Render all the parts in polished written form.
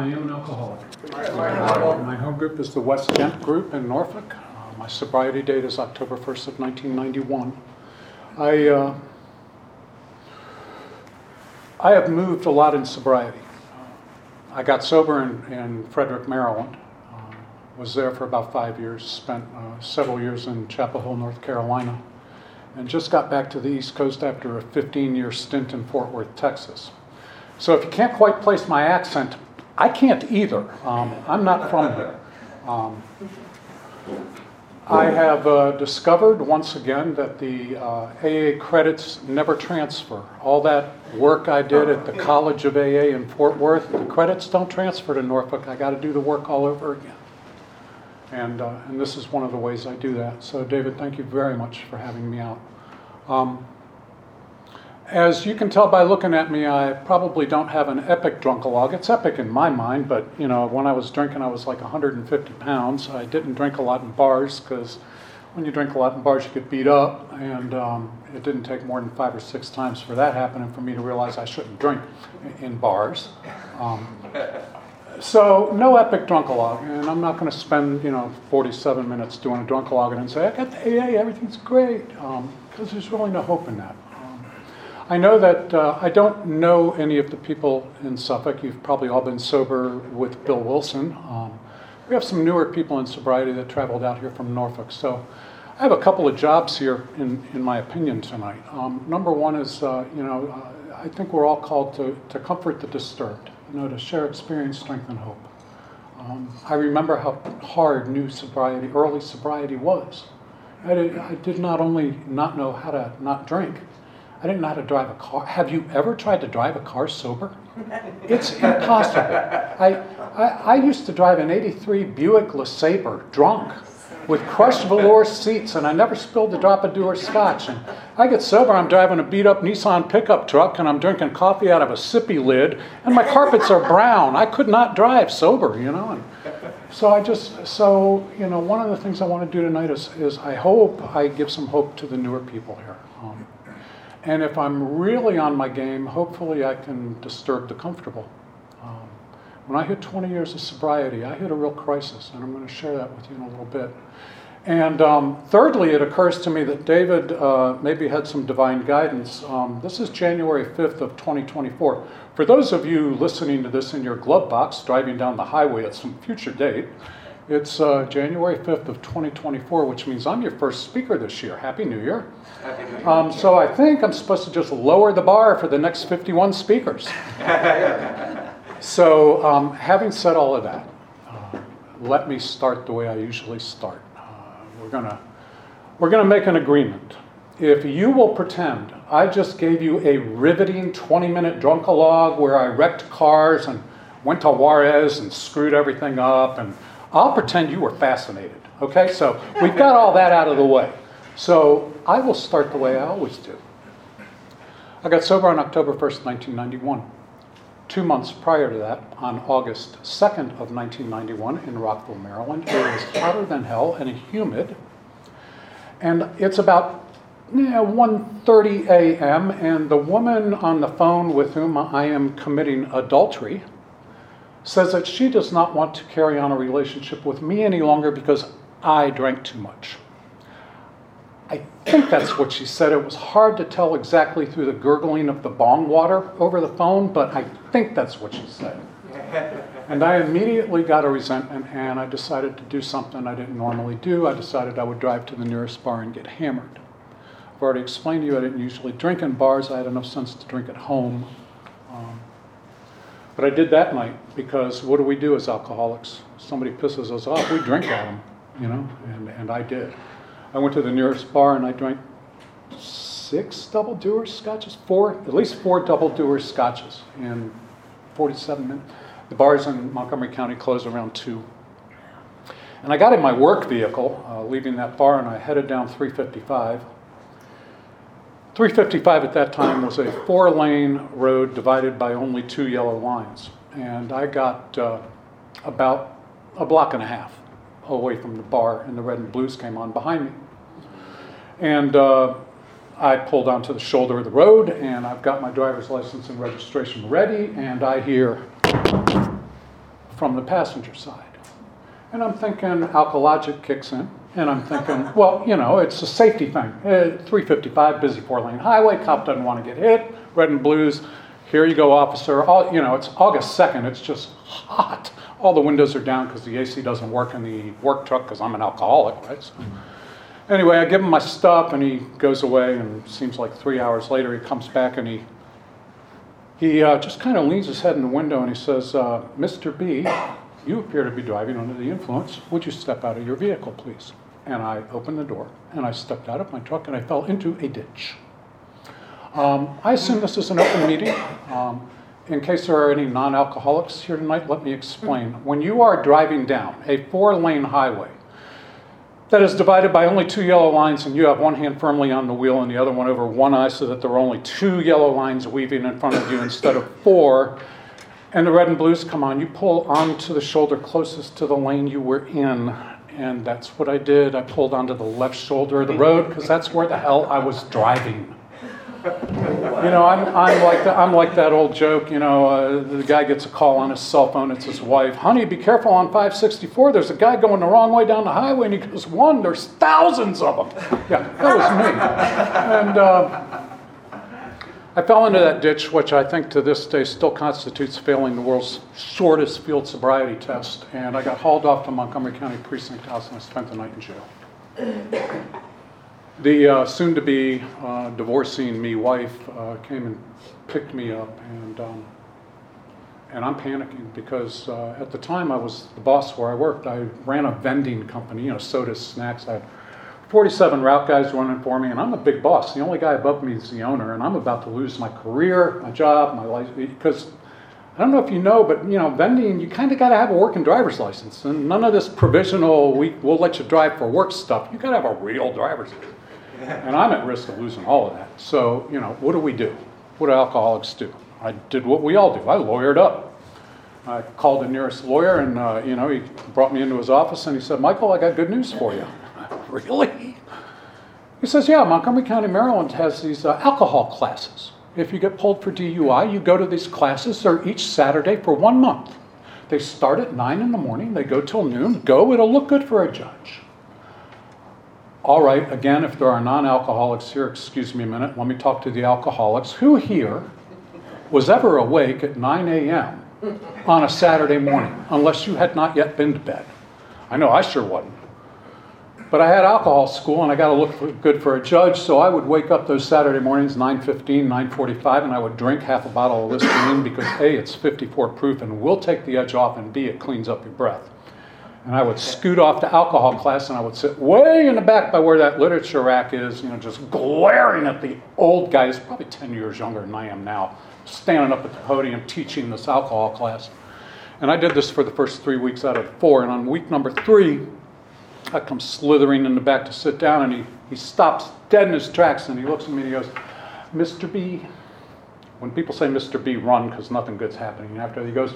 I am an alcoholic. My home group is the West Kent group in Norfolk. My sobriety date is October 1st of 1991. I have moved a lot in sobriety. I got sober in Frederick, Maryland. Was there for about 5 years, spent several years in Chapel Hill, North Carolina, and just got back to the East Coast after a 15-year stint in Fort Worth, Texas. So if you can't quite place my accent, I can't either. I'm not from here. I have discovered once again that the AA credits never transfer. All that work I did at the College of AA in Fort Worth, the credits don't transfer to Norfolk. I got to do the work all over again. And this is one of the ways I do that. So David, thank you very much for having me out. As you can tell by looking at me, I probably don't have an epic drunkalog. It's epic in my mind, but you know, when I was drinking, I was like 150 pounds. I didn't drink a lot in bars because when you drink a lot in bars, you get beat up, and it didn't take more than 5 or 6 times for that happening for me to realize I shouldn't drink in bars. So no epic drunkalog, and I'm not going to spend 47 minutes doing a drunkalog and say I got the AA, everything's great, because there's really no hope in that. I know that I don't know any of the people in Suffolk. You've probably all been sober with Bill Wilson. We have some newer people in sobriety that traveled out here from Norfolk. So I have a couple of jobs here, in my opinion, tonight. Number one is, I think we're all called to comfort the disturbed, to share experience, strength, and hope. I remember how hard early sobriety was. I did not only not know how to not drink, I didn't know how to drive a car. Have you ever tried to drive a car sober? It's impossible. I used to drive an '83 Buick LeSabre drunk with crushed velour seats, and I never spilled a drop of Dewar's scotch. And I get sober, I'm driving a beat-up Nissan pickup truck, and I'm drinking coffee out of a sippy lid, and my carpets are brown. I could not drive sober, And so one of the things I want to do tonight is I hope I give some hope to the newer people here. And if I'm really on my game, hopefully I can disturb the comfortable. When I hit 20 years of sobriety, I hit a real crisis, and I'm going to share that with you in a little bit. And thirdly, it occurs to me that David maybe had some divine guidance. This is January 5th of 2024. For those of you listening to this in your glove box, driving down the highway at some future date, it's January 5th of 2024, which means I'm your first speaker this year. Happy New Year. Happy New Year. So I think I'm supposed to just lower the bar for the next 51 speakers. So having said all of that, let me start the way I usually start. We're gonna make an agreement. If you will pretend I just gave you a riveting 20-minute drunkalog where I wrecked cars and went to Juarez and screwed everything up, and I'll pretend you were fascinated. Okay, so we've got all that out of the way. So I will start the way I always do. I got sober on October 1st, 1991. 2 months prior to that, on August 2nd of 1991 in Rockville, Maryland, it was hotter than hell and humid. And it's about 1:30 a.m. and the woman on the phone with whom I am committing adultery says that she does not want to carry on a relationship with me any longer because I drank too much. I think that's what she said. It was hard to tell exactly through the gurgling of the bong water over the phone, but I think that's what she said. And I immediately got a resentment, and I decided to do something I didn't normally do. I decided I would drive to the nearest bar and get hammered. I've already explained to you I didn't usually drink in bars. I had enough sense to drink at home. But I did that night because what do we do as alcoholics? If somebody pisses us off, we drink at them, and I did. I went to the nearest bar and I drank 6 double Dewar's scotches, at least 4 double Dewar's scotches in 47 minutes. The bars in Montgomery County close around 2. And I got in my work vehicle, leaving that bar, and I headed down 355. 355 at that time was a 4-lane road divided by only 2 yellow lines. And I got about a block and a half away from the bar, and the red and blues came on behind me. And I pulled onto the shoulder of the road, and I've got my driver's license and registration ready, and I hear from the passenger side. And I'm thinking Alkalogic kicks in. And I'm thinking, well, it's a safety thing. 355, busy 4-lane highway, cop doesn't want to get hit, red and blues. Here you go, officer. It's August 2nd, it's just hot. All the windows are down because the AC doesn't work in the work truck because I'm an alcoholic, right? So, anyway, I give him my stuff and he goes away, and it seems like 3 hours later he comes back and he just kind of leans his head in the window and he says, Mr. B, you appear to be driving under the influence. Would you step out of your vehicle, please? And I opened the door and I stepped out of my truck and I fell into a ditch. I assume this is an open meeting. In case there are any non-alcoholics here tonight, let me explain. When you are driving down a 4-lane highway that is divided by only 2 yellow lines, and you have one hand firmly on the wheel and the other one over one eye so that there are only 2 yellow lines weaving in front of you instead of 4, and the red and blues come on, you pull onto the shoulder closest to the lane you were in. And that's what I did. I pulled onto the left shoulder of the road because that's where the hell I was driving. I'm like that old joke, the guy gets a call on his cell phone, it's his wife, honey, be careful on 564, there's a guy going the wrong way down the highway, and he goes, one, there's thousands of them. Yeah, that was me. And I fell into that ditch, which I think to this day still constitutes failing the world's shortest field sobriety test, and I got hauled off to Montgomery County Precinct House and I spent the night in jail. The soon-to-be divorcing me wife came and picked me up, and I'm panicking because at the time I was the boss where I worked. I ran a vending company, sodas, snacks. I had 47 route guys running for me, and I'm a big boss. The only guy above me is the owner, and I'm about to lose my career, my job, my life, because I don't know if you know, but vending, you kind of got to have a working driver's license, and none of this provisional, we'll let you drive for work stuff. You got to have a real driver's license. And I'm at risk of losing all of that. So, what do we do? What do alcoholics do? I did what we all do. I lawyered up. I called the nearest lawyer, and, he brought me into his office, and he said, Michael, I got good news for you. Really? He says, yeah, Montgomery County, Maryland has these alcohol classes. If you get pulled for DUI, you go to these classes. They're each Saturday for 1 month. They start at 9 in the morning. They go till noon. Go, it'll look good for a judge. All right, again, if there are non-alcoholics here, excuse me a minute, let me talk to the alcoholics. Who here was ever awake at 9 a.m. on a Saturday morning, unless you had not yet been to bed? I know I sure wasn't. But I had alcohol school, and I got to look good for a judge, so I would wake up those Saturday mornings, 9:15, 9:45, and I would drink half a bottle of Listerine because A, it's 54 proof, and will take the edge off, and B, it cleans up your breath. And I would scoot off to alcohol class, and I would sit way in the back by where that literature rack is, just glaring at the old guys, probably 10 years younger than I am now, standing up at the podium teaching this alcohol class. And I did this for the first 3 weeks out of 4, and on week number 3, I come slithering in the back to sit down, and he stops dead in his tracks, and he looks at me and he goes, Mr. B, when people say Mr. B, run, because nothing good's happening after, he goes,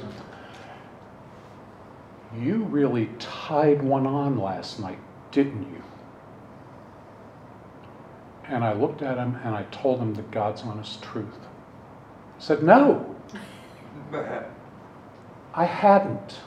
you really tied one on last night, didn't you? And I looked at him and I told him the God's honest truth. I said, no, I hadn't.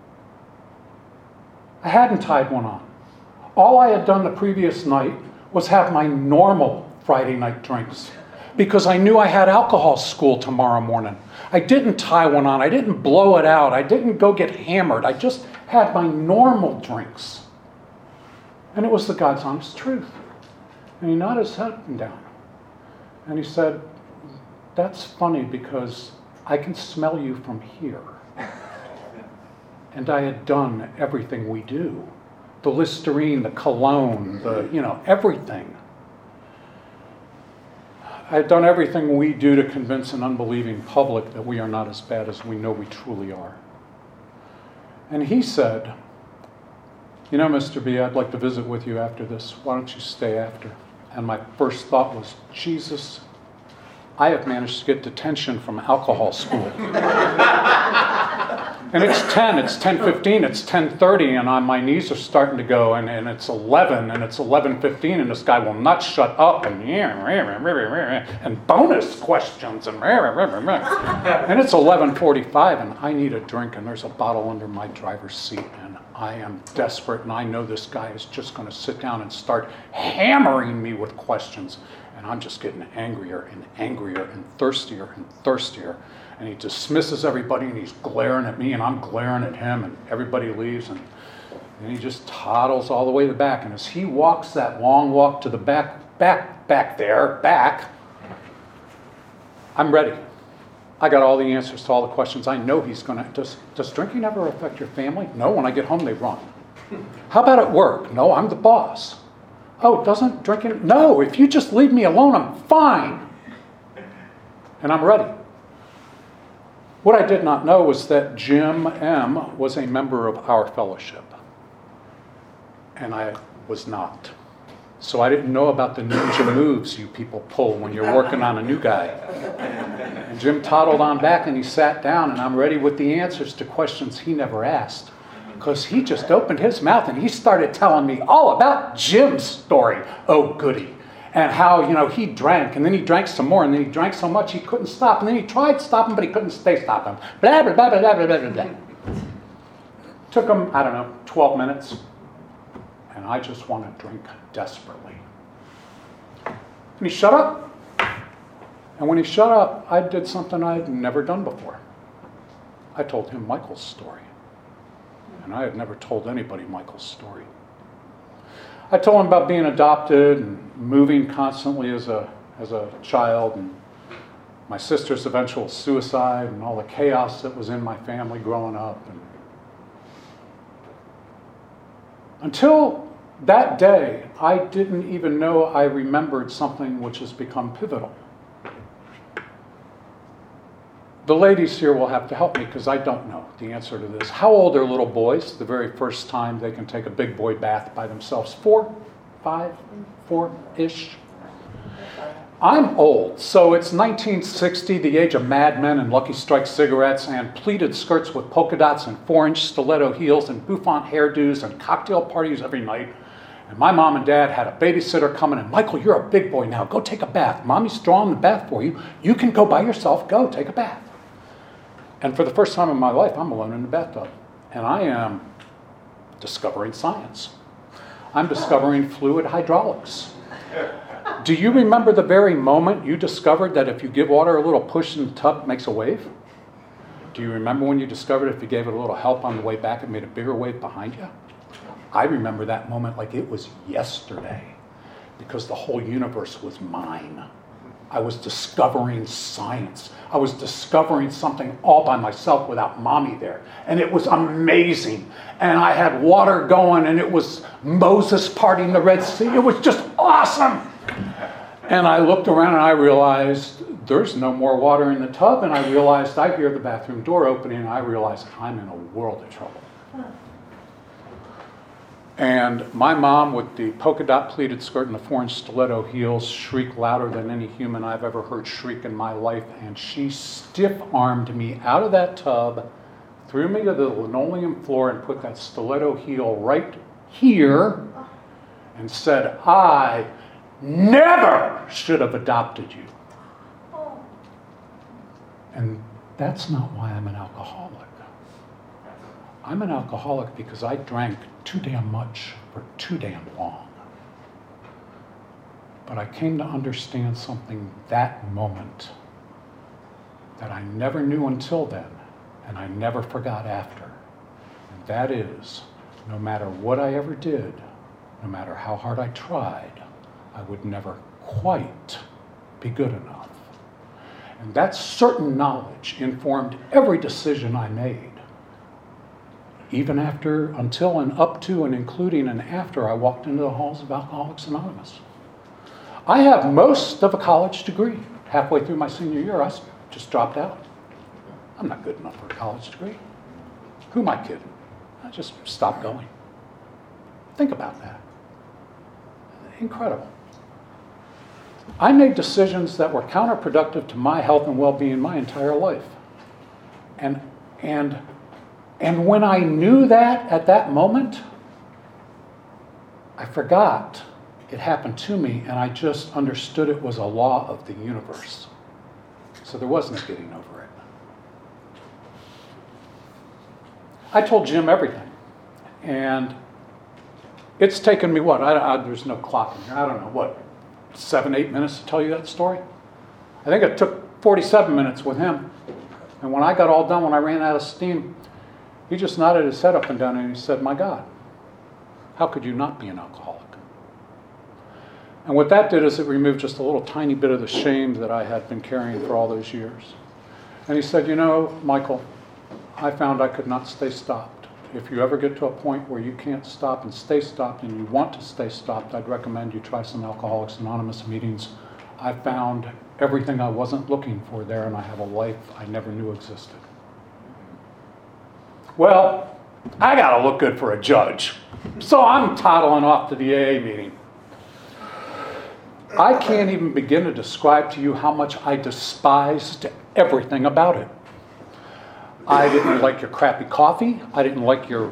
I hadn't tied one on. All I had done the previous night was have my normal Friday night drinks because I knew I had alcohol school tomorrow morning. I didn't tie one on. I didn't blow it out. I didn't go get hammered. I just had my normal drinks. And it was the God's honest truth. And he nodded his head up and down. And he said, that's funny because I can smell you from here. And I had done everything we do. The Listerine, the cologne, everything. I had done everything we do to convince an unbelieving public that we are not as bad as we know we truly are. And he said, Mr. B, I'd like to visit with you after this. Why don't you stay after? And my first thought was, Jesus, I have managed to get detention from alcohol school. And it's 10, it's 10:15, it's 10:30, and my knees are starting to go, and it's 11, and it's 11:15, and this guy will not shut up, and bonus questions, and it's 11:45, and I need a drink, and there's a bottle under my driver's seat, and I am desperate, and I know this guy is just going to sit down and start hammering me with questions, and I'm just getting angrier and angrier and thirstier and thirstier. And he dismisses everybody, and he's glaring at me, and I'm glaring at him, and everybody leaves, and he just toddles all the way to the back. And as he walks that long walk to the back, I'm ready. I got all the answers to all the questions. I know he's going to. Does drinking ever affect your family? No, when I get home, they run. How about at work? No, I'm the boss. Oh, doesn't drinking? No, if you just leave me alone, I'm fine. And I'm ready. What I did not know was that Jim M. was a member of our fellowship. And I was not. So I didn't know about the ninja moves you people pull when you're working on a new guy. And Jim toddled on back and he sat down, and I'm ready with the answers to questions he never asked. Because he just opened his mouth and he started telling me all about Jim's story. Oh, goody. And how, he drank, and then he drank some more, and then he drank so much he couldn't stop, and then he tried stopping, but he couldn't stay stopping. Blah, blah, blah, blah, blah, blah, blah, blah. Took him, 12 minutes, and I just want to drink desperately. And he shut up. And when he shut up, I did something I'd never done before. I told him Michael's story. And I had never told anybody Michael's story. I told him about being adopted and moving constantly as a child, and my sister's eventual suicide, and all the chaos that was in my family growing up. And until that day, I didn't even know I remembered something which has become pivotal. The ladies here will have to help me because I don't know the answer to this. How old are little boys the very first time they can take a big boy bath by themselves? 4, 5, 4-ish? I'm old, so it's 1960, the age of Mad Men and Lucky Strike cigarettes and pleated skirts with polka dots and 4-inch stiletto heels and bouffant hairdos and cocktail parties every night. And my mom and dad had a babysitter coming, and Michael, you're a big boy now. Go take a bath. Mommy's drawing the bath for you. You can go by yourself. Go take a bath. And for the first time in my life, I'm alone in the bathtub. And I am discovering science. I'm discovering fluid hydraulics. Do you remember the very moment you discovered that if you give water a little push in the tub, it makes a wave? Do you remember when you discovered if you gave it a little help on the way back, it made a bigger wave behind you? I remember that moment like it was yesterday, because the whole universe was mine. I was discovering science. I was discovering something all by myself without mommy there. And it was amazing. And I had water going, and it was Moses parting the Red Sea. It was just awesome. And I looked around and I realized there's no more water in the tub. And I realized I hear the bathroom door opening, and I realized I'm in a world of trouble. And my mom, with the polka dot pleated skirt and the 4-inch stiletto heels, shrieked louder than any human I've ever heard shriek in my life. And she stiff-armed me out of that tub, threw me to the linoleum floor, and put that stiletto heel right here, and said, I never should have adopted you. And that's not why I'm an alcoholic. I'm an alcoholic because I drank too damn much for too damn long. But I came to understand something that moment that I never knew until then, and I never forgot after. And that is, no matter what I ever did, no matter how hard I tried, I would never quite be good enough. And that certain knowledge informed every decision I made. Even after, until and up to and including and after I walked into the halls of Alcoholics Anonymous. I have most of a college degree. Halfway through my senior year, I just dropped out. I'm not good enough for a college degree. Who am I kidding? I just stopped going. Think about that. Incredible. I made decisions that were counterproductive to my health and well-being my entire life. And And when I knew that at that moment, I forgot it happened to me, and I just understood it was a law of the universe. So there was no getting over it. I told Jim everything. And it's taken me, there's no clock in here, I don't know, 7, 8 minutes to tell you that story? I think it took 47 minutes with him. And when I got all done, when I ran out of steam, he just nodded his head up and down and he said, "My God, how could you not be an alcoholic?" And what that did is it removed just a little tiny bit of the shame that I had been carrying for all those years. And he said, "You know, Michael, I found I could not stay stopped. If you ever get to a point where you can't stop and stay stopped and you want to stay stopped, I'd recommend you try some Alcoholics Anonymous meetings. I found everything I wasn't looking for there, and I have a life I never knew existed." Well, I gotta look good for a judge. So I'm toddling off to the AA meeting. I can't even begin to describe to you how much I despised everything about it. I didn't like your crappy coffee. I didn't like your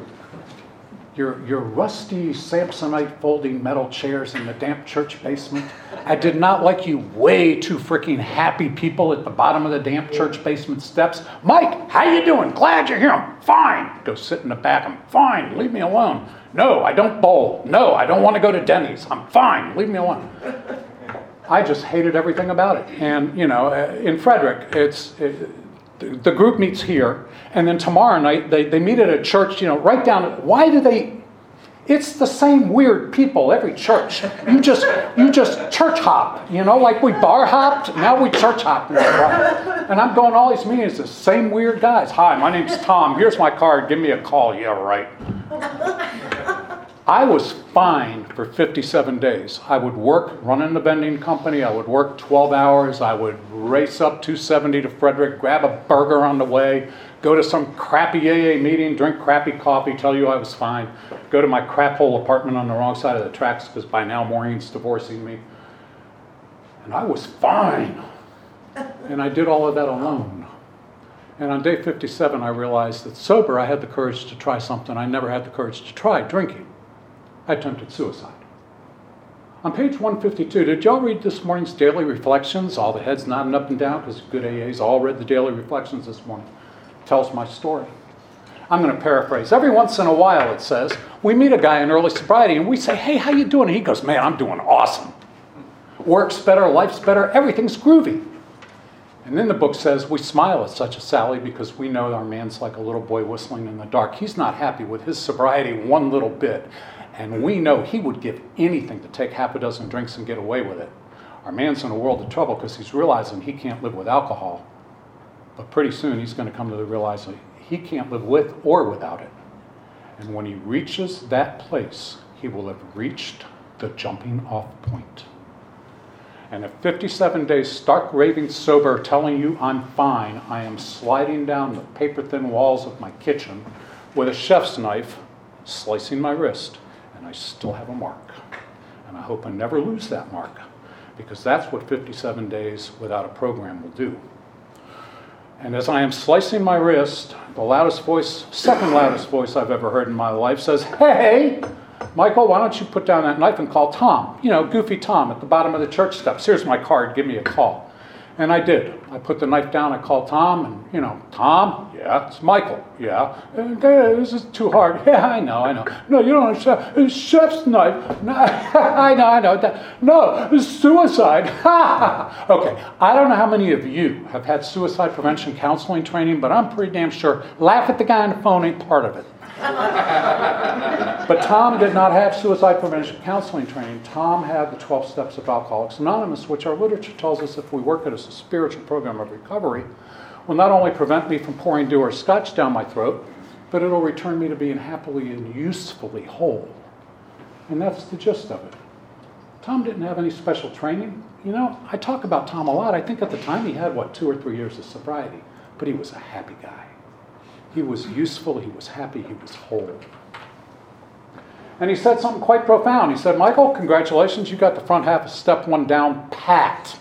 rusty Samsonite folding metal chairs in the damp church basement. I did not like you way too freaking happy people at the bottom of the damp church basement steps. "Mike, how you doing? Glad you're here." "I'm fine." Go sit in the back. "I'm fine. Leave me alone." "No, I don't bowl." "No, I don't want to go to Denny's." "I'm fine. Leave me alone." I just hated everything about it. And, in Frederick, the group meets here, and then tomorrow night they meet at a church, right down. Why do they? It's the same weird people every church. You just church hop, like we bar hopped, now we church hop. And I'm going to all these meetings, the same weird guys. "Hi, my name's Tom. Here's my card. Give me a call." "Yeah, right." I was fine for 57 days. I would work running the vending company. I would work 12 hours. I would race up 270 to Frederick, grab a burger on the way, go to some crappy AA meeting, drink crappy coffee, tell you I was fine, go to my crap hole apartment on the wrong side of the tracks because by now Maureen's divorcing me. And I was fine. And I did all of that alone. And on day 57, I realized that sober, I had the courage to try something I never had the courage to try, drinking. I attempted suicide. On page 152, did y'all read this morning's Daily Reflections? All the heads nodding up and down because good AAs all read the Daily Reflections this morning. Tells my story. I'm going to paraphrase. Every once in a while, it says, we meet a guy in early sobriety and we say, "Hey, how you doing?" And he goes, "Man, I'm doing awesome. Work's better, life's better, everything's groovy." And then the book says, we smile at such a sally because we know our man's like a little boy whistling in the dark. He's not happy with his sobriety one little bit. And we know he would give anything to take half a dozen drinks and get away with it. Our man's in a world of trouble because he's realizing he can't live with alcohol. But pretty soon he's going to come to the realization he can't live with or without it. And when he reaches that place, he will have reached the jumping off point. And at 57 days stark raving sober, telling you I'm fine, I am sliding down the paper-thin walls of my kitchen with a chef's knife, slicing my wrist. And I still have a mark. And I hope I never lose that mark, because that's what 57 days without a program will do. And as I am slicing my wrist, the second loudest voice I've ever heard in my life says, "Hey, Michael, why don't you put down that knife and call Tom? Goofy Tom at the bottom of the church steps. Here's my card, give me a call." And I did. I put the knife down, I called Tom, and, "Tom? Yeah." "It's Michael." "Yeah." "This is too hard." "Yeah, I know. "No, you don't understand. It's chef's knife." "No, I know. No, it's suicide." Okay, I don't know how many of you have had suicide prevention counseling training, but I'm pretty damn sure laugh at the guy on the phone ain't part of it. But Tom did not have suicide prevention counseling training. Tom had the 12 Steps of Alcoholics Anonymous, which our literature tells us if we work it as a spiritual program of recovery, will not only prevent me from pouring dew or scotch down my throat, but it'll return me to being happily and usefully whole. And that's the gist of it. Tom didn't have any special training. I talk about Tom a lot. I think at the time he had, 2 or 3 years of sobriety, but he was a happy guy. He was useful, he was happy, he was whole. And he said something quite profound. He said, "Michael, congratulations, you got the front half of step 1 down pat."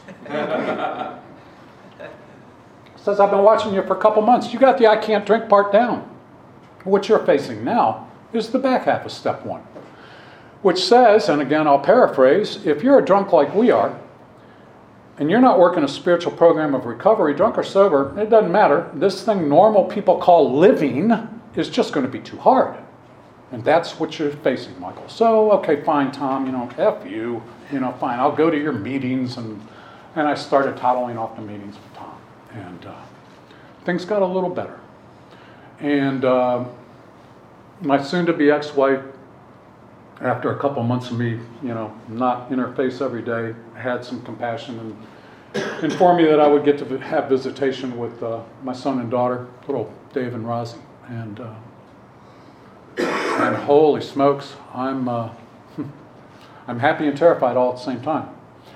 He says, "I've been watching you for a couple months. You got the I can't drink part down." What you're facing now is the back half of step 1, which says, and again I'll paraphrase, if you're a drunk like we are, and you're not working a spiritual program of recovery, drunk or sober, it doesn't matter. This thing normal people call living is just going to be too hard. And that's what you're facing, Michael. So, okay, fine, Tom, F you, fine, I'll go to your meetings. And I started toddling off the meetings with Tom. And things got a little better. And my soon-to-be ex-wife, after a couple months of me, not in her face every day, had some compassion and informed me that I would get to have visitation with my son and daughter, little Dave and Rosie. And holy smokes, I'm happy and terrified all at the same time.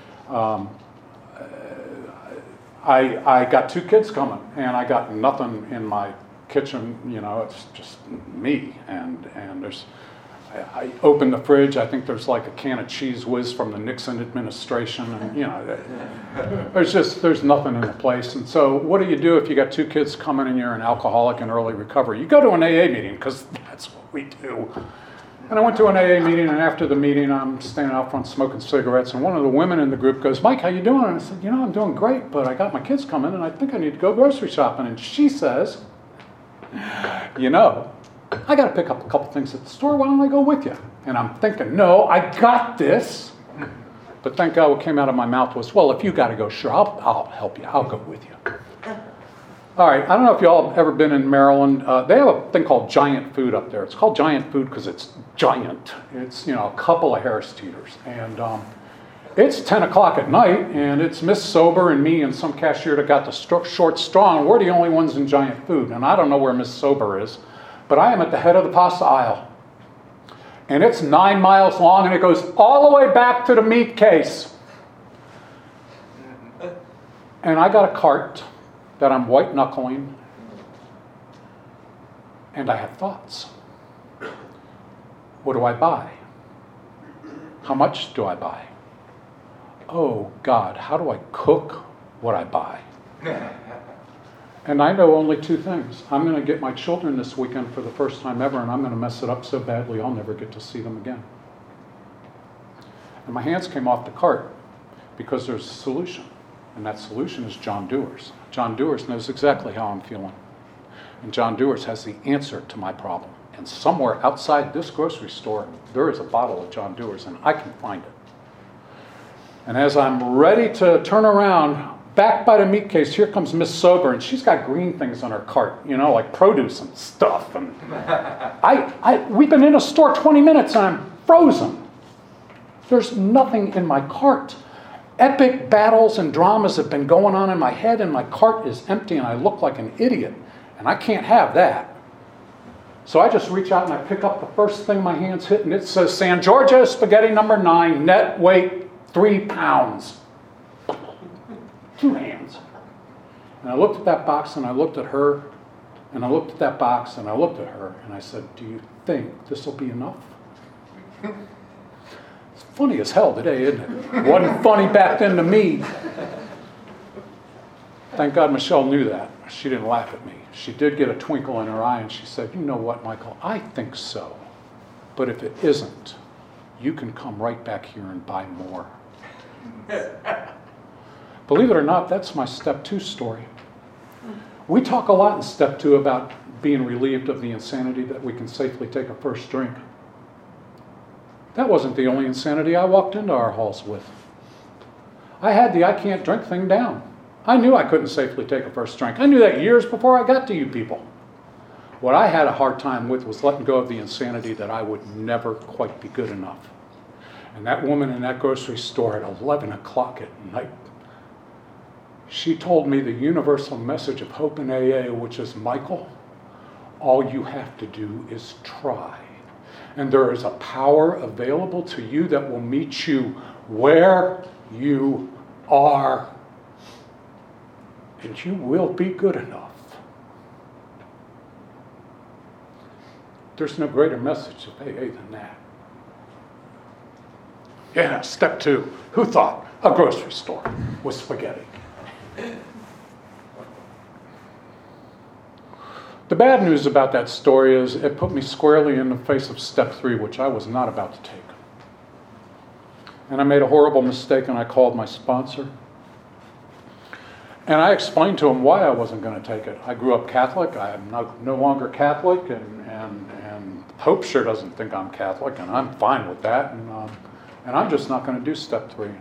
I got 2 kids coming, and I got nothing in my kitchen. It's just me, and I opened the fridge. I think there's like a can of Cheese Whiz from the Nixon administration, and there's nothing in the place. And so, what do you do if you got 2 kids coming and you're an alcoholic in early recovery? You go to an AA meeting, because that's what we do. And I went to an AA meeting, and after the meeting, I'm standing out front smoking cigarettes, and one of the women in the group goes, "Mike, how you doing?" And I said, "I'm doing great, but I got my kids coming, and I think I need to go grocery shopping." And she says, "I got to pick up a couple things at the store. Why don't I go with you?" And I'm thinking, no, I got this. But thank God what came out of my mouth was, "Well, if you got to go, sure, I'll help you. I'll go with you." All right, I don't know if y'all have ever been in Maryland. They have a thing called Giant Food up there. It's called Giant Food because it's giant. It's, a couple of Harris Teeters. And it's 10 o'clock at night, and it's Miss Sober and me and some cashier that got the short straw, and we're the only ones in Giant Food. And I don't know where Miss Sober is, but I am at the head of the pasta aisle. And it's 9 miles long, and it goes all the way back to the meat case. And I got a cart that I'm white knuckling, and I have thoughts. What do I buy? How much do I buy? Oh God, how do I cook what I buy? And I know only 2 things. I'm going to get my children this weekend for the first time ever, and I'm going to mess it up so badly I'll never get to see them again. And my hands came off the cart because there's a solution. And that solution is John Dewars. John Dewars knows exactly how I'm feeling. And John Dewars has the answer to my problem. And somewhere outside this grocery store, there is a bottle of John Dewars, and I can find it. And as I'm ready to turn around, back by the meat case, here comes Miss Sober, and she's got green things on her cart, like produce and stuff. And we've been in a store 20 minutes, and I'm frozen. There's nothing in my cart. Epic battles and dramas have been going on in my head, and my cart is empty, and I look like an idiot. And I can't have that. So I just reach out and I pick up the first thing my hands hit, and it says San Giorgio spaghetti number 9, net weight 3 pounds. 2 hands. And I looked at that box, and I looked at her, and I looked at that box, and I looked at her, and I said, "Do you think this will be enough?" It's funny as hell today, isn't it? It wasn't funny back then to me. Thank God Michelle knew that. She didn't laugh at me. She did get a twinkle in her eye, and she said, "You know what, Michael? I think so. But if it isn't, you can come right back here and buy more." Believe it or not, that's my step 2 story. We talk a lot in step 2 about being relieved of the insanity that we can safely take a first drink. That wasn't the only insanity I walked into our halls with. I had the I can't drink thing down. I knew I couldn't safely take a first drink. I knew that years before I got to you people. What I had a hard time with was letting go of the insanity that I would never quite be good enough. And that woman in that grocery store at 11 o'clock at night, she told me the universal message of hope in AA, which is, "Michael, all you have to do is try. And there is a power available to you that will meet you where you are. And you will be good enough." There's no greater message of AA than that. Yeah, step 2. Who thought a grocery store was spaghetti? The bad news about that story is it put me squarely in the face of step 3, which I was not about to take. And I made a horrible mistake, and I called my sponsor. And I explained to him why I wasn't going to take it. I grew up Catholic. I am no longer Catholic, and the Pope sure doesn't think I'm Catholic, and I'm fine with that. And I'm just not going to do step 3.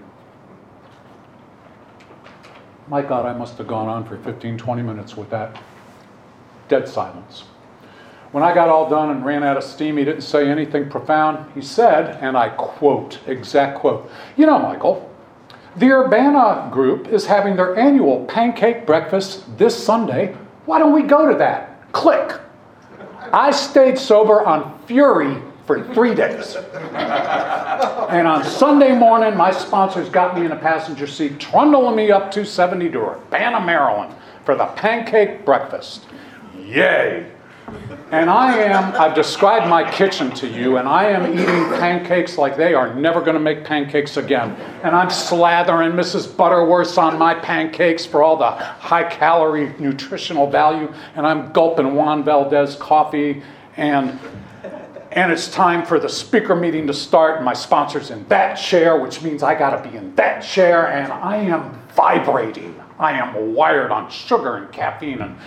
My God, I must have gone on for 15, 20 minutes with that. Dead silence. When I got all done and ran out of steam, he didn't say anything profound. He said, and I quote, exact quote, "You know, Michael, the Urbana group is having their annual pancake breakfast this Sunday. Why don't we go to that?" Click. I stayed sober on fury for 3 days. And on Sunday morning, my sponsors got me in a passenger seat, trundling me up 270 to Urbana, Maryland for the pancake breakfast. Yay! And I've described my kitchen to you, and I am eating pancakes like they are never going to make pancakes again. And I'm slathering Mrs. Butterworth on my pancakes for all the high-calorie nutritional value, and I'm gulping Juan Valdez coffee, and it's time for the speaker meeting to start, and my sponsor's in that chair, which means I got to be in that chair, and I am vibrating. I am wired on sugar and caffeine, and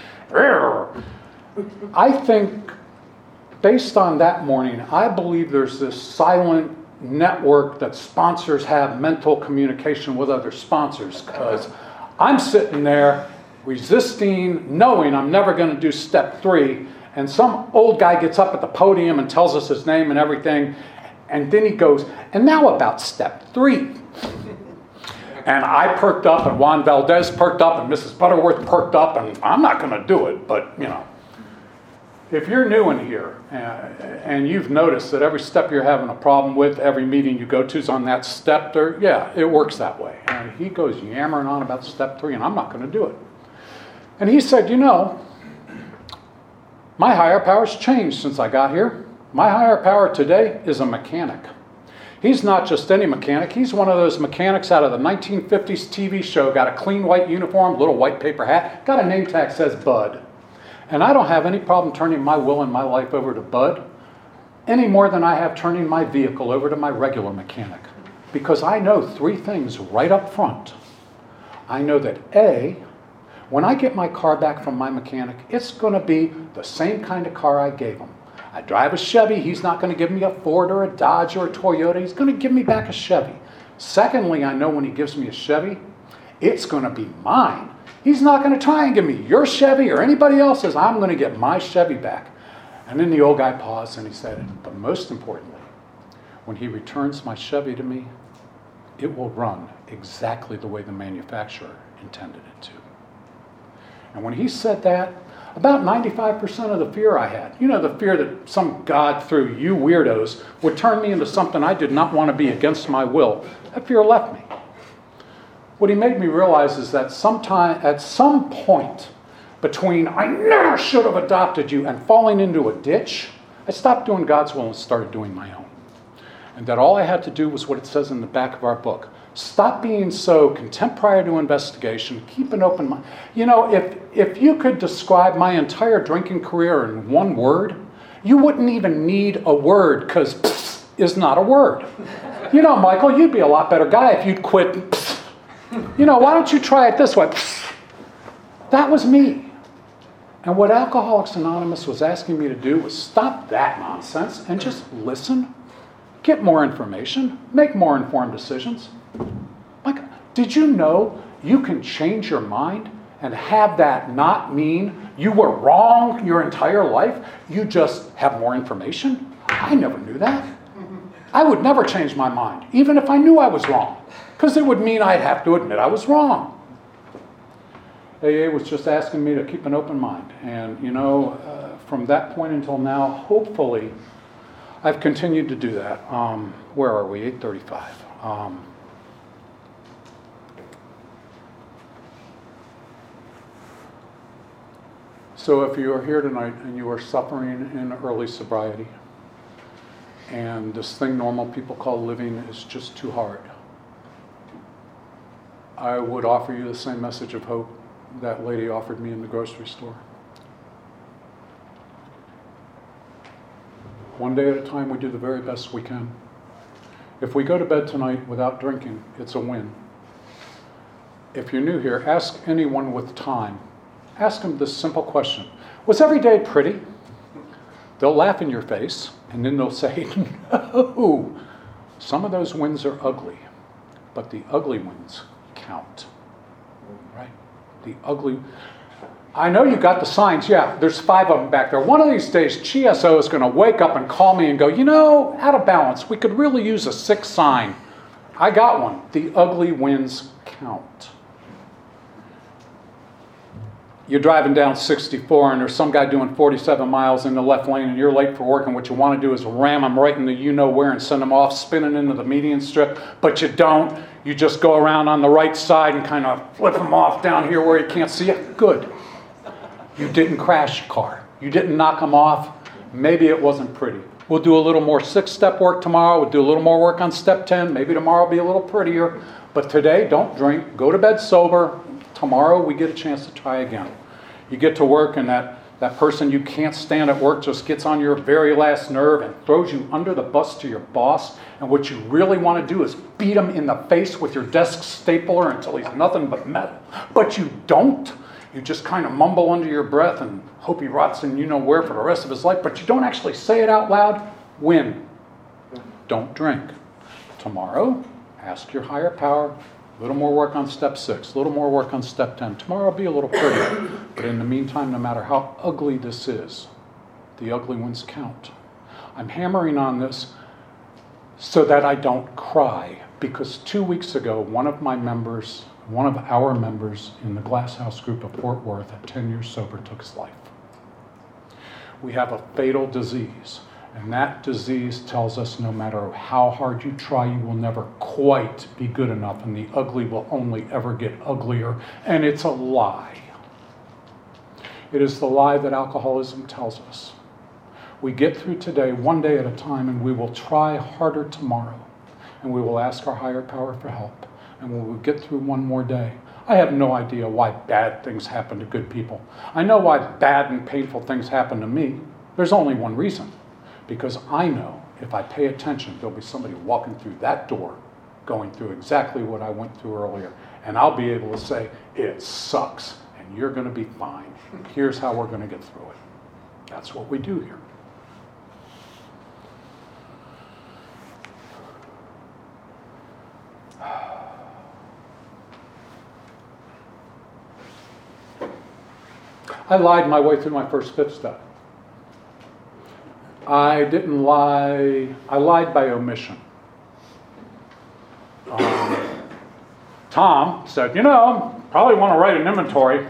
I think, based on that morning, I believe there's this silent network that sponsors have mental communication with other sponsors, because I'm sitting there resisting, knowing I'm never going to do step 3, and some old guy gets up at the podium and tells us his name and everything, and then he goes, "And now about step 3. And I perked up, and Juan Valdez perked up, and Mrs. Butterworth perked up, and I'm not going to do it, but, you know. If you're new in here, and you've noticed that every step you're having a problem with, every meeting you go to is on that step, yeah, it works that way. And he goes yammering on about step 3, and I'm not going to do it. And he said, "You know, my higher power's changed since I got here. My higher power today is a mechanic. He's not just any mechanic. He's one of those mechanics out of the 1950s TV show, got a clean white uniform, little white paper hat, got a name tag that says Bud. And I don't have any problem turning my will and my life over to Bud any more than I have turning my vehicle over to my regular mechanic. Because I know 3 things right up front. I know that A, when I get my car back from my mechanic, it's going to be the same kind of car I gave him. I drive a Chevy, he's not going to give me a Ford or a Dodge or a Toyota, he's going to give me back a Chevy. Secondly, I know when he gives me a Chevy, it's going to be mine. He's not going to try and give me your Chevy or anybody else's. I'm going to get my Chevy back." And then the old guy paused and he said, "But most importantly, when he returns my Chevy to me, it will run exactly the way the manufacturer intended it to." And when he said that, about 95% of the fear I had, you know, the fear that some God through you weirdos would turn me into something I did not want to be against my will, that fear left me. What he made me realize is that at some point between "I never should have adopted you" and falling into a ditch, I stopped doing God's will and started doing my own. And that all I had to do was what it says in the back of our book. Stop being so content prior to investigation. Keep an open mind. You know, if you could describe my entire drinking career in one word, you wouldn't even need a word, because "pfft" is not a word. You know, Michael, you'd be a lot better guy if you'd quit "pfft." You know, why don't you try it this way? Pfft. That was me. And what Alcoholics Anonymous was asking me to do was stop that nonsense and just listen, get more information, make more informed decisions. Like, did you know you can change your mind and have that not mean you were wrong your entire life? You just have more information? I never knew that. I would never change my mind, even if I knew I was wrong, because it would mean I'd have to admit I was wrong. AA was just asking me to keep an open mind. And, you know, from that point until now, hopefully, I've continued to do that. Where are we? 8:35. So if you are here tonight and you are suffering in early sobriety, and this thing normal people call living is just too hard, I would offer you the same message of hope that lady offered me in the grocery store. One day at a time, we do the very best we can. If we go to bed tonight without drinking, it's a win. If you're new here, ask anyone with time. Ask them this simple question. Was every day pretty? They'll laugh in your face, and then they'll say, no. Some of those wins are ugly, but the ugly wins count. Right? The ugly... I know you got the signs. Yeah, there's 5 of them back there. One of these days, GSO is going to wake up and call me and go, out of balance. We could really use a 6th sign. I got one. The ugly wins count. You're driving down 64 and there's some guy doing 47 miles in the left lane and you're late for work, and what you want to do is ram him right in the you-know-where and send him off spinning into the median strip, but you don't. You just go around on the right side and kind of flip him off down here where he can't see you. Good. You didn't crash your car. You didn't knock them off. Maybe it wasn't pretty. We'll do a little more 6-step work tomorrow. We'll do a little more work on step 10. Maybe tomorrow will be a little prettier. But today, don't drink. Go to bed sober. Tomorrow, we get a chance to try again. You get to work and that person you can't stand at work just gets on your very last nerve and throws you under the bus to your boss. And what you really want to do is beat him in the face with your desk stapler until he's nothing but metal. But you don't. You just kind of mumble under your breath and hope he rots in you-know-where for the rest of his life, but you don't actually say it out loud. Win. Don't drink. Tomorrow, ask your higher power. A little more work on step 6, a little more work on step 10. Tomorrow will be a little prettier. But in the meantime, no matter how ugly this is, the ugly ones count. I'm hammering on this so that I don't cry, because 2 weeks ago, one of our members in the Glass House group of Fort Worth at 10 years sober took his life. We have a fatal disease, and that disease tells us no matter how hard you try, you will never quite be good enough, and the ugly will only ever get uglier, and it's a lie. It is the lie that alcoholism tells us. We get through today one day at a time, and we will try harder tomorrow, and we will ask our higher power for help. And we will get through one more day. I have no idea why bad things happen to good people. I know why bad and painful things happen to me. There's only one reason. Because I know if I pay attention, there'll be somebody walking through that door going through exactly what I went through earlier. And I'll be able to say, it sucks, and you're going to be fine. Here's how we're going to get through it. That's what we do here. I lied my way through my first 5th step. I didn't lie. I lied by omission. Tom said, probably want to write an inventory.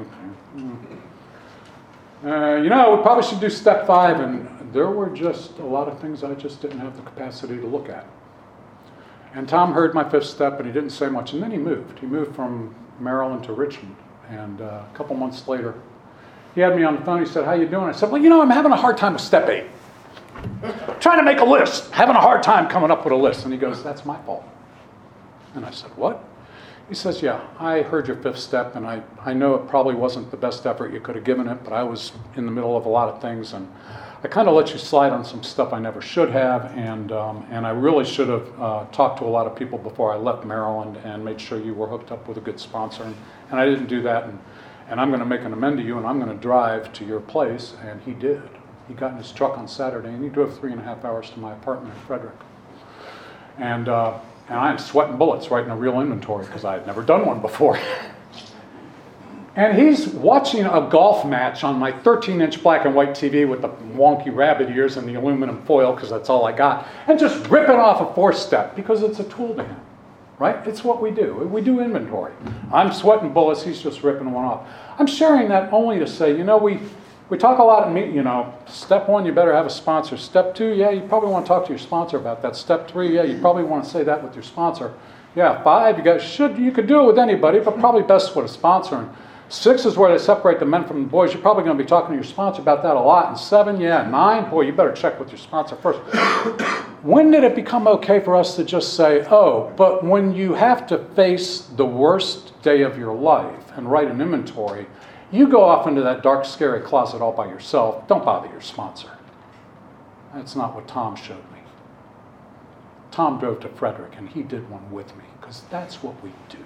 We probably should do step 5. And there were just a lot of things I just didn't have the capacity to look at. And Tom heard my 5th step, and he didn't say much. And then he moved. He moved from Maryland to Richmond. And a couple months later, he had me on the phone. He said, how you doing? I said, well, I'm having a hard time with step 8. Trying to make a list. Having a hard time coming up with a list. And he goes, that's my fault. And I said, what? He says, yeah, I heard your 5th step, and I know it probably wasn't the best effort you could have given it, but I was in the middle of a lot of things, and I kind of let you slide on some stuff I never should have, and I really should have talked to a lot of people before I left Maryland and made sure you were hooked up with a good sponsor, and I didn't do that, and I'm going to make an amend to you, and I'm going to drive to your place, and he did. He got in his truck on Saturday, and he drove 3.5 hours to my apartment in Frederick. And I'm sweating bullets writing a real inventory because I had never done one before. And he's watching a golf match on my 13-inch black and white TV with the wonky rabbit ears and the aluminum foil, because that's all I got, and just ripping off a 4th step because it's a tool to him, right? It's what we do. We do inventory. I'm sweating bullets. He's just ripping one off. I'm sharing that only to say, we talk a lot of meet, step 1, you better have a sponsor. Step 2, yeah, you probably want to talk to your sponsor about that. Step 3, yeah, you probably want to say that with your sponsor. Yeah, 5, you could do it with anybody, but probably best with a sponsor. And 6 is where they separate the men from the boys. You're probably going to be talking to your sponsor about that a lot. And 7, yeah, 9, boy, you better check with your sponsor first. When did it become okay for us to just say, but when you have to face the worst day of your life and write an inventory, you go off into that dark, scary closet all by yourself. Don't bother your sponsor. That's not what Tom showed me. Tom drove to Frederick, and he did one with me, because that's what we do.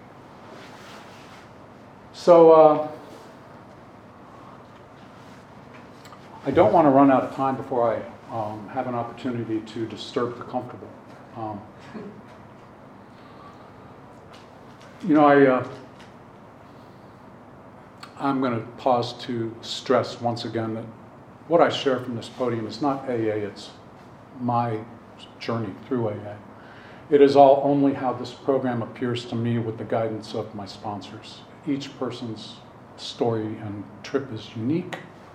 So, I don't want to run out of time before I have an opportunity to disturb the comfortable. I'm going to pause to stress once again that what I share from this podium is not AA, it's my journey through AA. It is all only how this program appears to me with the guidance of my sponsors. Each person's story and trip is unique.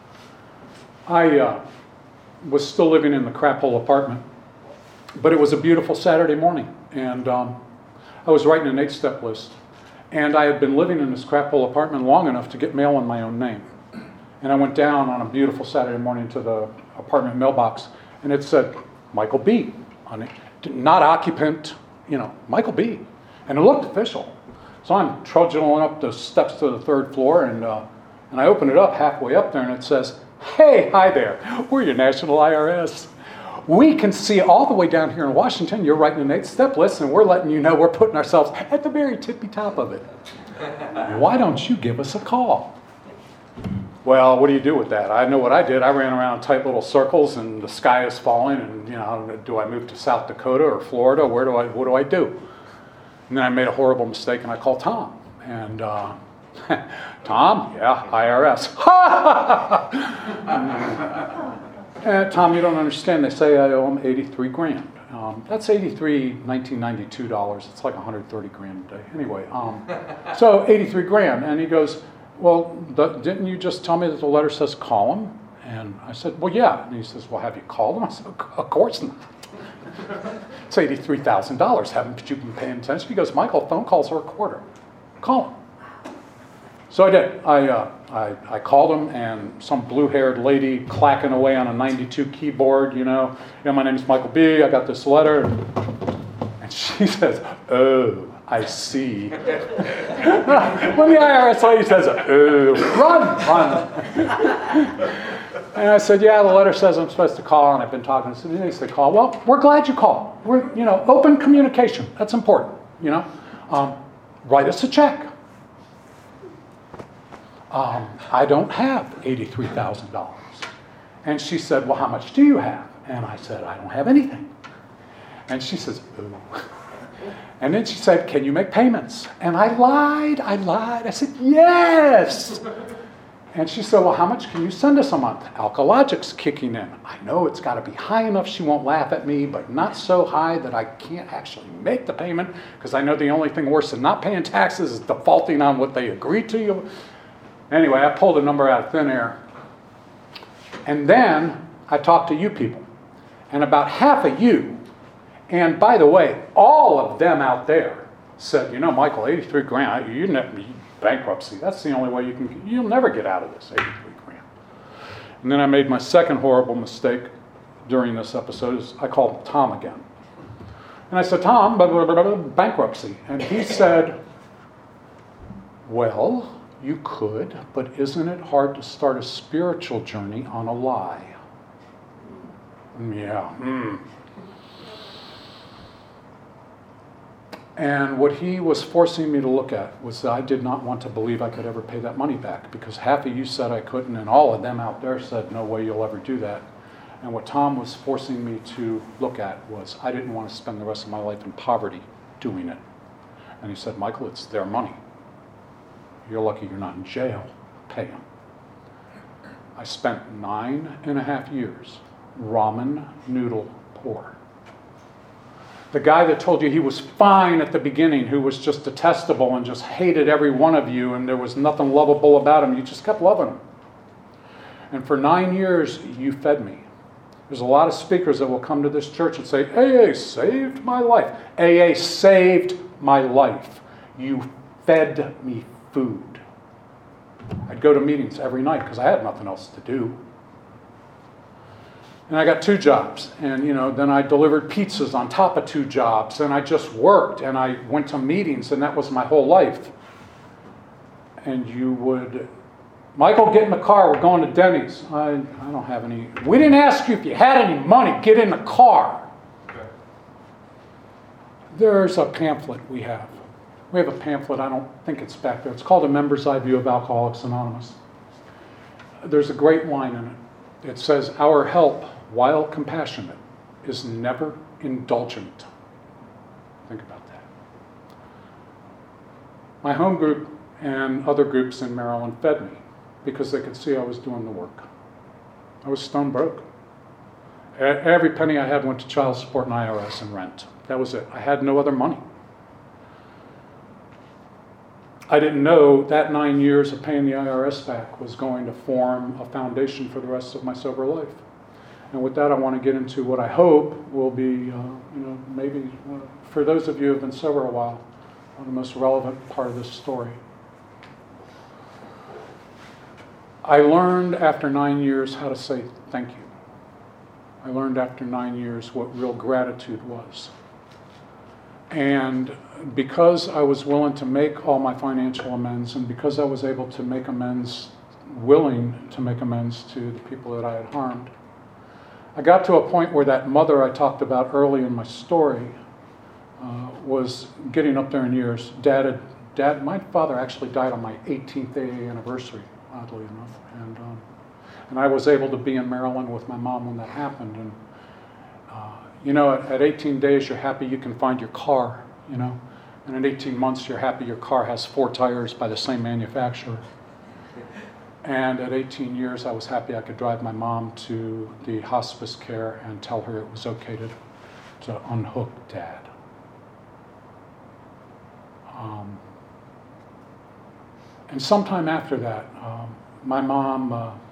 I was still living in the crap hole apartment, but it was a beautiful Saturday morning, and I was writing an 8-step list. And I had been living in this crap hole apartment long enough to get mail in my own name. And I went down on a beautiful Saturday morning to the apartment mailbox, and it said, Michael B. on it. Not occupant, Michael B. And it looked official. So I'm trudging up the steps to the 3rd floor, and I open it up halfway up there, and it says, hey, hi there. We're your national IRS. We can see all the way down here in Washington, you're writing an 8-step list, and we're letting you know we're putting ourselves at the very tippy top of it. Why don't you give us a call? Well, what do you do with that? I know what I did. I ran around tight little circles, and the sky is falling, and do I move to South Dakota or Florida? What do I do? And then I made a horrible mistake, and I called Tom. And Tom? Yeah, IRS. Tom, you don't understand. They say I owe them $83,000. That's $1992. It's like $130,000 a day. Anyway, so $83,000. And he goes, well, didn't you just tell me that the letter says call him? And I said, well, yeah. And he says, well, have you called him? I said, of course not. It's $83,000. Haven't you been paying attention? He goes, Michael, phone calls are a quarter. Call him. So I did. I called him, and some blue-haired lady clacking away on a 92 keyboard, my name's Michael B. I got this letter. And she says, oh, I see. When the IRS lady says, oh, run. And I said, yeah, the letter says I'm supposed to call, and I've been talking. So they said, call. Well, we're glad you called. We're, open communication. That's important, Write us a check. I don't have $83,000. And she said, well, how much do you have? And I said, I don't have anything. And she says, ooh. And then she said, can you make payments? And I lied. I said, yes. And she said, well, how much can you send us a month? Alkalogic's kicking in. I know it's got to be high enough she won't laugh at me, but not so high that I can't actually make the payment, because I know the only thing worse than not paying taxes is defaulting on what they agreed to you. Anyway, I pulled a number out of thin air. And then I talked to you people. And about half of you, and by the way, all of them out there said, Michael, $83,000, bankruptcy. That's the only way you'll never get out of this, $83,000. And then I made my second horrible mistake during this episode is I called Tom again. And I said, Tom, bankruptcy. And he said, well, you could, but isn't it hard to start a spiritual journey on a lie? Yeah. And what he was forcing me to look at was that I did not want to believe I could ever pay that money back, because half of you said I couldn't, and all of them out there said, no way you'll ever do that. And what Tom was forcing me to look at was I didn't want to spend the rest of my life in poverty doing it. And he said, Michael, it's their money. You're lucky you're not in jail. Pay them. I spent 9.5 years ramen noodle poor. The guy that told you he was fine at the beginning, who was just detestable and just hated every one of you, and there was nothing lovable about him, you just kept loving him. And for 9 years, you fed me. There's a lot of speakers that will come to this church and say, AA saved my life. AA saved my life. You fed me food. I'd go to meetings every night because I had nothing else to do. And I got 2 jobs, and then I delivered pizzas on top of 2 jobs, and I just worked, and I went to meetings, and that was my whole life. And you would Michael, get in the car. We're going to Denny's. I don't have any. We didn't ask you if you had any money. Get in the car. There's a pamphlet we have. We have a pamphlet. I don't think it's back there. It's called A Member's Eye View of Alcoholics Anonymous. There's a great line in it. It says, "Our help, while compassionate, is never indulgent." Think about that. My home group and other groups in Maryland fed me because they could see I was doing the work. I was stone broke. Every penny I had went to child support and IRS and rent. That was it. I had no other money. I didn't know that 9 years of paying the IRS back was going to form a foundation for the rest of my sober life. And with that, I want to get into what I hope will be, maybe for those of you who have been sober a while, the most relevant part of this story. I learned after 9 years how to say thank you. I learned after 9 years what real gratitude was. And because I was willing to make all my financial amends, and because I was able to make amends, willing to make amends to the people that I had harmed, I got to a point where that mother I talked about early in my story was getting up there in years. My father actually died on my 18th AA anniversary, oddly enough. And I was able to be in Maryland with my mom when that happened. And at 18 days, you're happy you can find your car, And at 18 months, you're happy your car has 4 tires by the same manufacturer. And at 18 years, I was happy I could drive my mom to the hospice care and tell her it was okay to unhook Dad. And sometime after that, my mom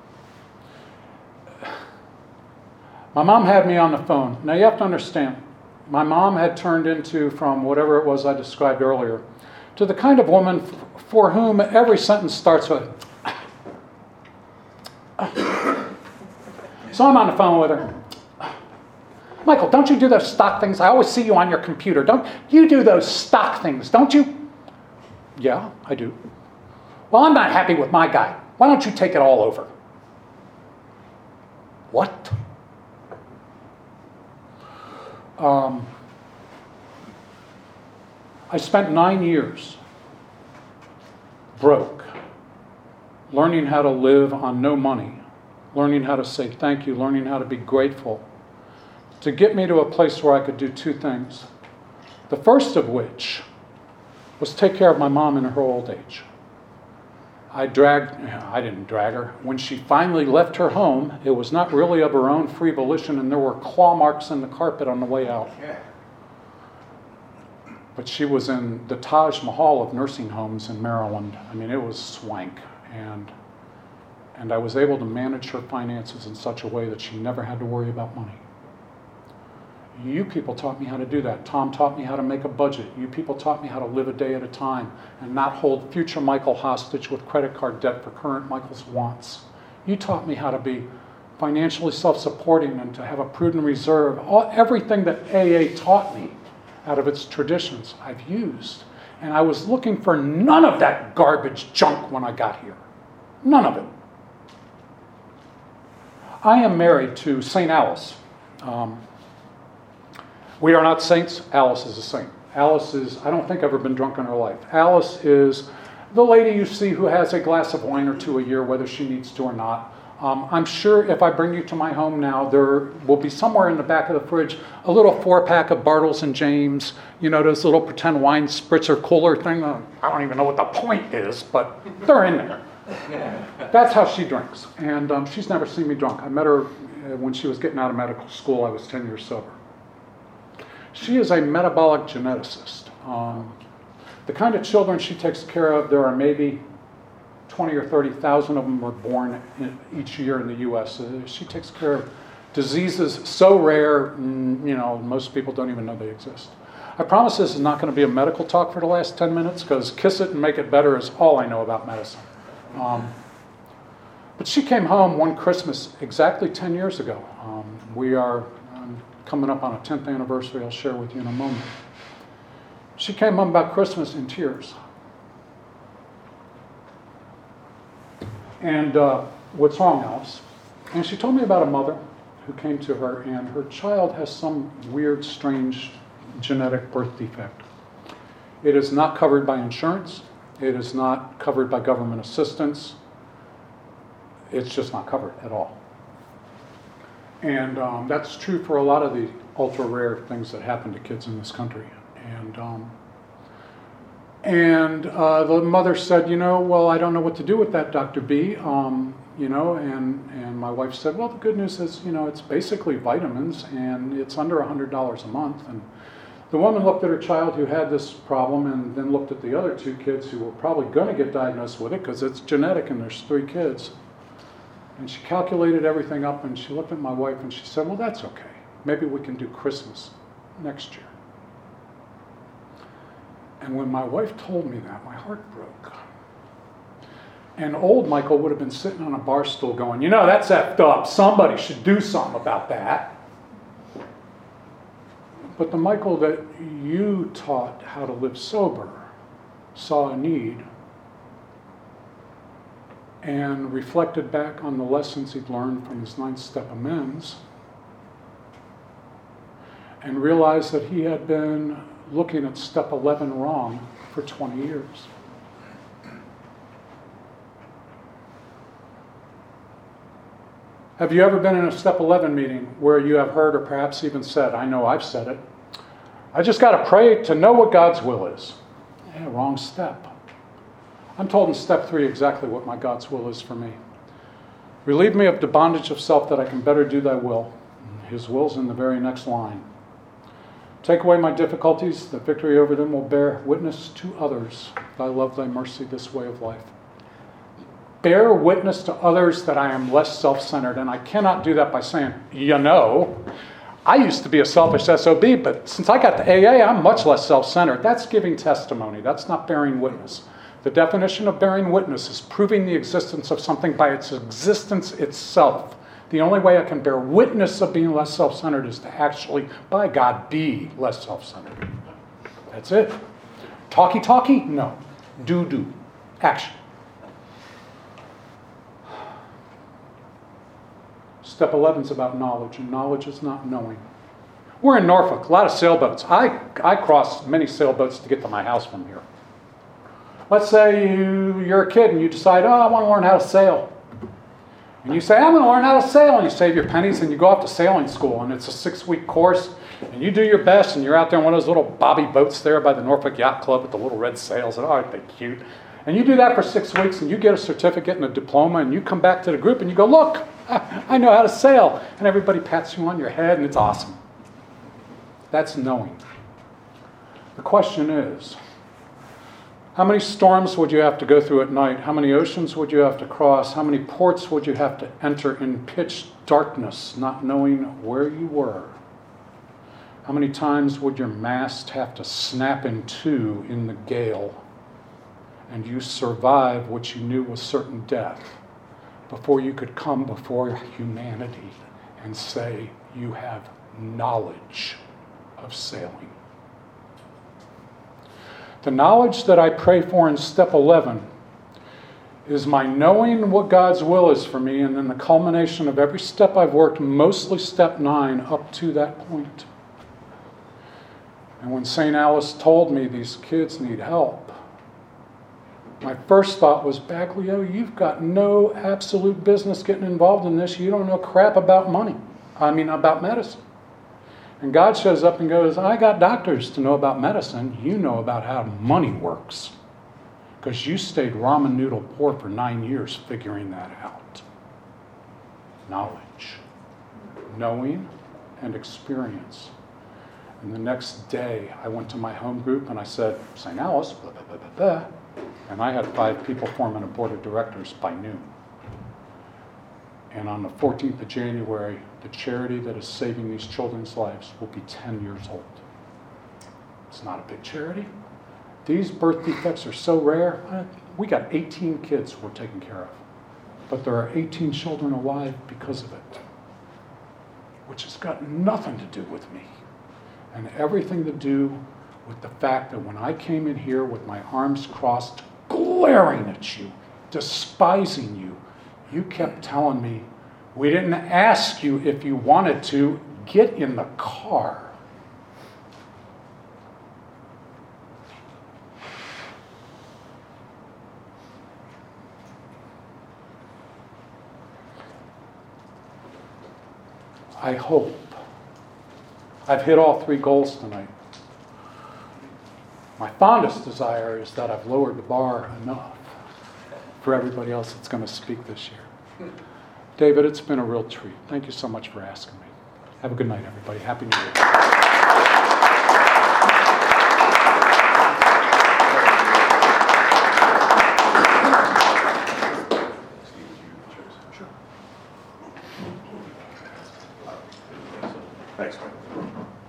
had me on the phone. Now you have to understand, my mom had turned into, from whatever it was I described earlier, to the kind of woman for whom every sentence starts with, so I'm on the phone with her. "Michael, don't you do those stock things? I always see you on your computer. Don't you do those stock things, don't you?" "Yeah, I do." "Well, I'm not happy with my guy. Why don't you take it all over?" "What?" I spent 9 years broke, learning how to live on no money, learning how to say thank you, learning how to be grateful, to get me to a place where I could do 2 things. The first of which was take care of my mom in her old age. I didn't drag her. When she finally left her home, it was not really of her own free volition, and there were claw marks in the carpet on the way out. But she was in the Taj Mahal of nursing homes in Maryland. I mean, it was swank. And I was able to manage her finances in such a way that she never had to worry about money. You people taught me how to do that. Tom taught me how to make a budget. You people taught me how to live a day at a time and not hold future Michael hostage with credit card debt for current Michael's wants. You taught me how to be financially self-supporting and to have a prudent reserve. Everything that AA taught me out of its traditions, I've used. And I was looking for none of that garbage junk when I got here. None of it. I am married to St. Alice. We are not saints. Alice is a saint. Alice is, I don't think, ever been drunk in her life. Alice is the lady you see who has a glass of wine or 2 a year, whether she needs to or not. I'm sure if I bring you to my home now, there will be somewhere in the back of the fridge a little 4-pack of Bartles and James, those little pretend wine spritzer cooler thing. I don't even know what the point is, but they're in there. That's how she drinks. And she's never seen me drunk. I met her when she was getting out of medical school. I was 10 years sober. She is a metabolic geneticist. The kind of children she takes care of, there are maybe 20 or 30,000 of them were born each year in the U.S. She takes care of diseases so rare, most people don't even know they exist. I promise this is not going to be a medical talk for the last 10 minutes, because kiss it and make it better is all I know about medicine. But she came home one Christmas exactly 10 years ago. We are coming up on a 10th anniversary I'll share with you in a moment. She came home about Christmas in tears. And what's wrong, Alice? And she told me about a mother who came to her, and her child has some weird, strange genetic birth defect. It is not covered by insurance. It is not covered by government assistance. It's just not covered at all. And that's true for a lot of the ultra rare things that happen to kids in this country. And the mother said, well, I don't know what to do with that, Dr. B. And my wife said, well, the good news is, it's basically vitamins and it's under $100 a month. And the woman looked at her child who had this problem and then looked at the other two kids who were probably going to get diagnosed with it because it's genetic and there's 3 kids. And she calculated everything up and she looked at my wife and she said, well, that's okay. Maybe we can do Christmas next year. And when my wife told me that, my heart broke. And old Michael would have been sitting on a bar stool going, that's effed up. Somebody should do something about that. But the Michael that you taught how to live sober saw a need and reflected back on the lessons he'd learned from his 9-step amends and realized that he had been looking at step 11 wrong for 20 years. Have you ever been in a step 11 meeting where you have heard or perhaps even said, I know I've said it, I just got to pray to know what God's will is? Yeah, wrong step. I'm told in step 3 exactly what my God's will is for me. Relieve me of the bondage of self that I can better do thy will. His will's in the very next line. Take away my difficulties, that victory over them will bear witness to others. Thy love, thy mercy, this way of life. Bear witness to others that I am less self-centered. And I cannot do that by saying, I used to be a selfish SOB, but since I got to AA, I'm much less self-centered. That's giving testimony. That's not bearing witness. The definition of bearing witness is proving the existence of something by its existence itself. The only way I can bear witness of being less self-centered is to actually, by God, be less self-centered. That's it. Talky? No. Do. Action. Step 11 is about knowledge, and knowledge is not knowing. We're in Norfolk, a lot of sailboats. I cross many sailboats to get to my house from here. Let's say you're a kid and you decide, I want to learn how to sail. And you say, I'm going to learn how to sail. And you save your pennies and you go off to sailing school. And it's a 6-week course. And you do your best. And you're out there in one of those little bobby boats there by the Norfolk Yacht Club with the little red sails. And aren't they cute? And you do that for 6 weeks. And you get a certificate and a diploma. And you come back to the group and you go, look, I know how to sail. And everybody pats you on your head. And it's awesome. That's knowing. The question is, how many storms would you have to go through at night? How many oceans would you have to cross? How many ports would you have to enter in pitch darkness, not knowing where you were? How many times would your mast have to snap in two in the gale and you survive what you knew was certain death before you could come before humanity and say you have knowledge of sailing? The knowledge that I pray for in step 11 is my knowing what God's will is for me, and then the culmination of every step I've worked, mostly step 9, up to that point. And when St. Alice told me these kids need help, my first thought was, Baglio, you've got no absolute business getting involved in this. You don't know crap about about medicine. And God shows up and goes, I got doctors to know about medicine. You know about how money works. Because you stayed ramen noodle poor for 9 years figuring that out. Knowledge. Knowing and experience. And the next day, I went to my home group and I said, St. Alice, blah, blah, blah, blah, blah. And I had 5 people forming a board of directors by noon. And on the 14th of January, the charity that is saving these children's lives will be 10 years old. It's not a big charity. These birth defects are so rare. We got 18 kids we're taking care of. But there are 18 children alive because of it. Which has got nothing to do with me. And everything to do with the fact that when I came in here with my arms crossed, glaring at you, despising you, You kept telling me, we didn't ask you if you wanted to get in the car. I hope I've hit all 3 goals tonight. My fondest desire is that I've lowered the bar enough for everybody else that's going to speak this year. David, it's been a real treat. Thank you so much for asking me. Have a good night, everybody. Happy New Year. Thanks, Mike.